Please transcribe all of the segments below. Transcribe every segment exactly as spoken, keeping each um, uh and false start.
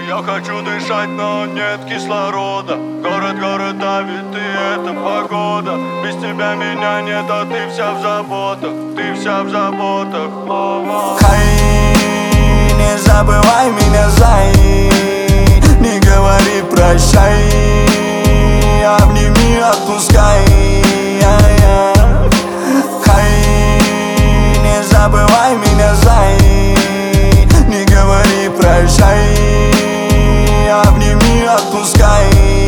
Я хочу дышать, но нет кислорода. Город, город давит, и это погода. Без тебя меня нет, а ты вся в заботах. Ты вся в заботах. Хай, не забывай меня, зай. Не говори прощай. Обними, отпускай. Хай, не забывай меня, зай. Не говори прощай. Обними, отпускай.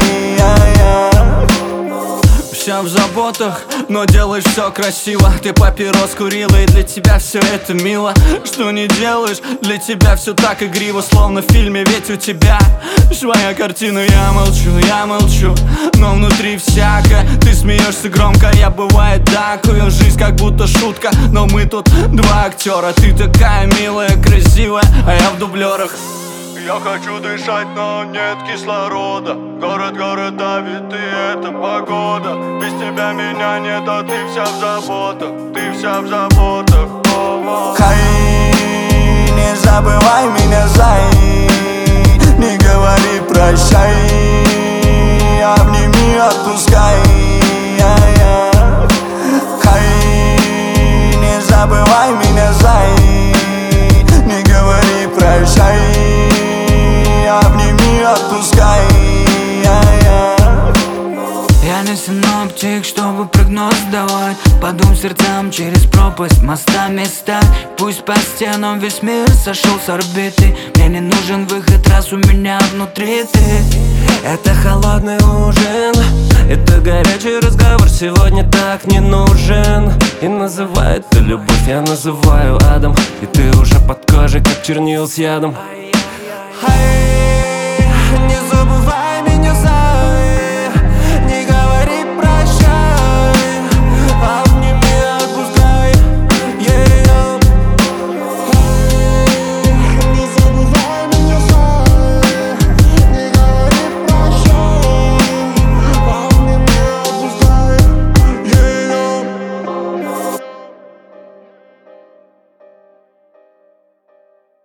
Вся в заботах, но делаешь все красиво. Ты папирос курила, и для тебя все это мило. Что не делаешь, для тебя все так игриво. Словно в фильме, ведь у тебя своя картина. Я молчу, я молчу, но внутри всякое. Ты смеешься громко, я бывает такую. Жизнь как будто шутка, но мы тут два актера. Ты такая милая, красивая, а я в дублерах. Я хочу дышать, но нет кислорода. Город, город давит, и это погода. Без тебя меня нет, а ты вся в заботах. Ты вся в заботах. Хай, не забывай меня, зай. Не говори прощай. Обними, отпускай. Хай, не забывай меня, зай. Не говори прощай. Обними, отпускай. Я не синоптик, чтобы прогноз давать. Подум сердцам через пропасть мостами стать. Пусть по стенам весь мир сошел с орбиты. Мне не нужен выход, раз у меня внутри ты. Это холодный ужин, это горячий разговор сегодня так не нужен. И называй это любовь, я называю адом. И ты уже под кожей, как чернил с ядом.